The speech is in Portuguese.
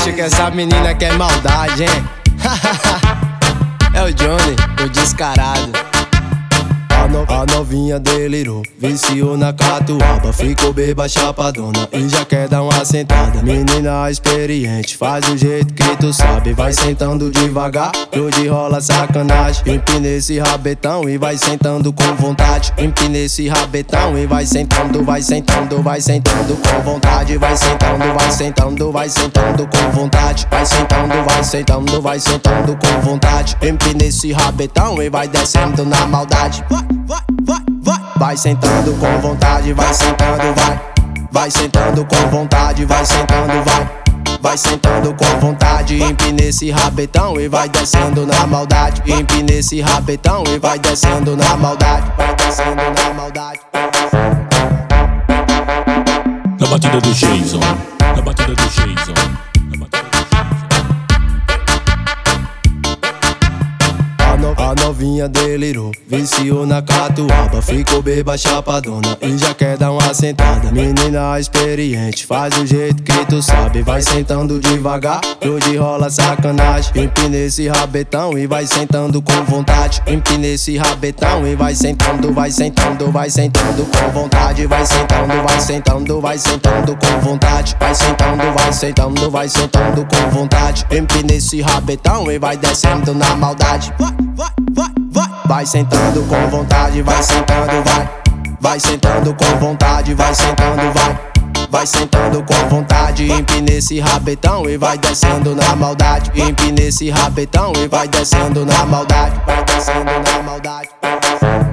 acho que essa menina quer maldade, hein? É o Johnny, o descarado. A novinha delirou, viciou na catuaba, ficou beba chapadona e já quer dar uma sentada. Menina experiente, faz do jeito que tu sabe. Vai sentando devagar, que hoje rola sacanagem. Empina esse rabetão e vai sentando com vontade. Empina esse rabetão e vai sentando, vai sentando, vai sentando com vontade. Vai sentando, vai sentando, vai sentando com vontade. Vai sentando, vai sentando, vai sentando com vontade. Empina esse rabetão e vai descendo na maldade. Vai sentando com vontade, vai sentando, vai. Vai sentando com vontade, vai sentando, vai. Vai sentando com vontade, empina esse rabetão e vai descendo na maldade. Empina esse rabetão e vai descendo na maldade. Vai descendo na maldade. Na batida do Jason, na batida do Jason. A novinha delirou, viciou na catuaba, ficou beba chapadona e já quer dar uma sentada. Menina experiente, faz do jeito que tu sabe. Vai sentando devagar, que hoje rola sacanagem. Empina esse rabetão e vai sentando com vontade. Empina esse rabetão e vai sentando, vai sentando, vai sentando com vontade. Vai sentando, vai sentando, vai sentando com vontade. Vai sentando, vai sentando, vai sentando com vontade. Empina esse rabetão e vai descendo na maldade. Vai sentando com vontade, vai sentando, vai. Vai sentando com vontade, vai sentando, vai. Vai sentando com vontade, empina esse rabetão e vai descendo na maldade. Empina esse rabetão e vai descendo na maldade. Vai descendo na maldade.